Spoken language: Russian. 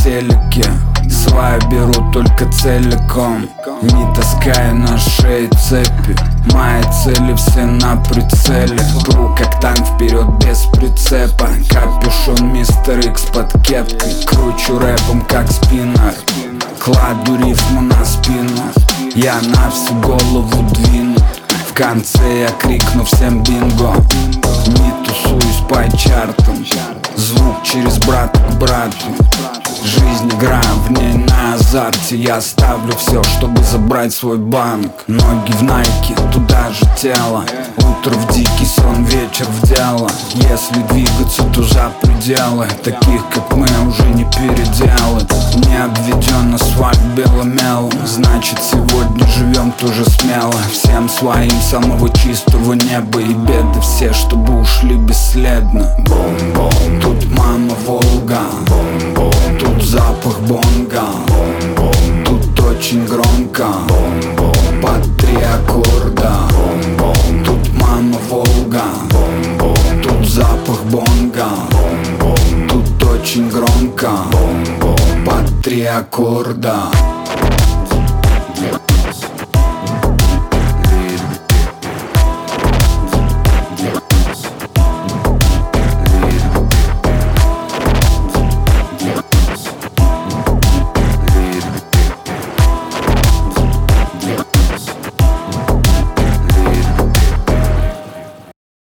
телеке. Свая беру только целиком, не таская на шее цепи. Мои цели все на прицеле. Пру как танк вперед без прицепа. Капюшон Мистер Икс под кепкой. Кручу рэпом как спиннер, кладу рифму на спину. Я на всю голову двину. В конце я крикну всем бинго. Не тусуюсь по чартам, звук через брата к брату. Жизнь игра, в ней на азарте. Я ставлю все, чтобы забрать свой банк. Ноги в найке, туда же тело. Утро в дикий сон, вечер в дело. Если двигаться, то за пределы. Таких как мы уже не переделать. Не обведен асфальт белым мелом. Значит сегодня живем тоже смело. Всем своим самого чистого неба. И беды все, чтобы ушли бесследно. Бом-бом, тут мама Волга. Бом-бом, тут запах бонга. Бом-бом, тут очень громко. Бом-бом, под 3 аккорда. Бом-бом, тут мама Волга. Бом-бом, тут запах бонга. Бом-бом, тут очень громко. Бом-бом, под 3 аккорда.